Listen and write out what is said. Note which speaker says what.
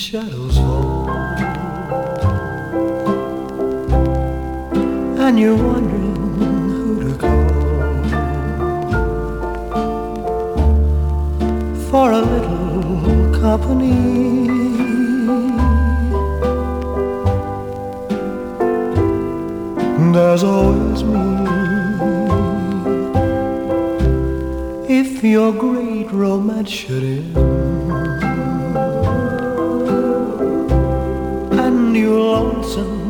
Speaker 1: shadows fall, and you're wondering who to call for a little company. There's always me if your great romance should end, and you're lonesome